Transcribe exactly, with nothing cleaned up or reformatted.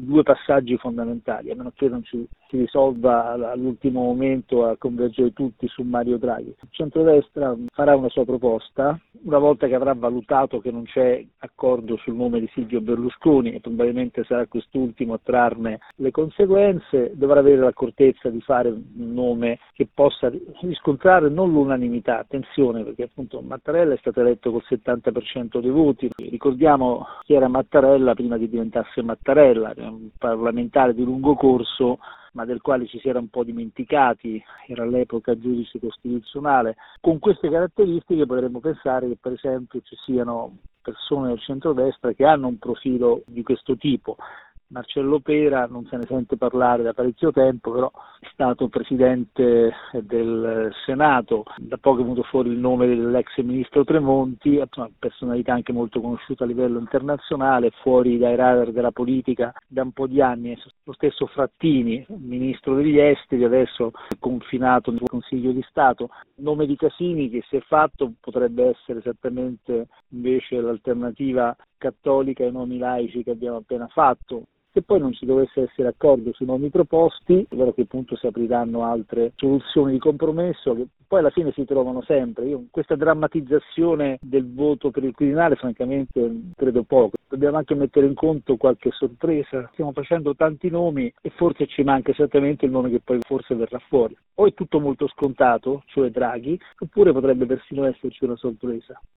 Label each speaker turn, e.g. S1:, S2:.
S1: due passaggi fondamentali, a meno che non ci si risolva all'ultimo momento a convergere tutti su Mario Draghi. Il centrodestra farà una sua proposta, una volta che avrà valutato che non c'è accordo sul nome di Silvio Berlusconi, e probabilmente sarà quest'ultimo a trarne le conseguenze, dovrà avere l'accortezza di fare un nome che possa riscontrare non l'unanimità, attenzione, perché appunto Mattarella è stato eletto col settanta per cento dei voti. Ricordiamo chi era Mattarella prima di diventasse Mattarella, era un parlamentare di lungo corso, ma del quale ci si era un po' dimenticati, era all'epoca giudice costituzionale. Con queste caratteristiche potremmo pensare che per esempio ci siano persone del centrodestra che hanno un profilo di questo tipo. Marcello Pera non se ne sente parlare da parecchio tempo, però è stato presidente del Senato, da poco è venuto fuori il nome dell'ex ministro Tremonti, una personalità anche molto conosciuta a livello internazionale, fuori dai radar della politica da un po' di anni. Lo stesso Frattini, ministro degli esteri, adesso è confinato nel Consiglio di Stato. Il nome di Casini che si è fatto potrebbe essere esattamente invece l'alternativa cattolica ai nomi laici che abbiamo appena fatto. Se poi non ci dovesse essere accordo sui nomi proposti, è vero che appunto si apriranno altre soluzioni di compromesso che poi alla fine si trovano sempre. Io questa drammatizzazione del voto per il Quirinale francamente credo poco. Dobbiamo anche mettere in conto qualche sorpresa, stiamo facendo tanti nomi e forse ci manca esattamente il nome che poi forse verrà fuori. O è tutto molto scontato, cioè Draghi, oppure potrebbe persino esserci una sorpresa.